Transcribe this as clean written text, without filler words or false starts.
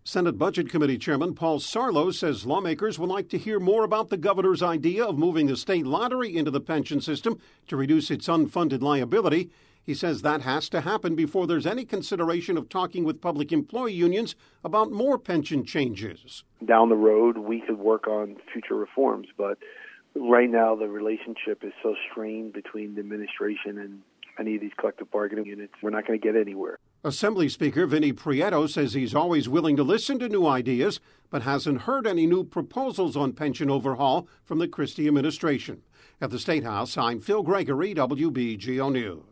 Senate Budget Committee Chairman Paul Sarlo says lawmakers would like to hear more about the governor's idea of moving the state lottery into the pension system to reduce its unfunded liability. He says that has to happen before there's any consideration of talking with public employee unions about more pension changes. Down the road, we could work on future reforms, but right now the relationship is so strained between the administration and any of these collective bargaining units. We're not going to get anywhere. Assembly Speaker Vinnie Prieto says he's always willing to listen to new ideas, but hasn't heard any new proposals on pension overhaul from the Christie administration. At the State House, I'm Phil Gregory, WBGO News.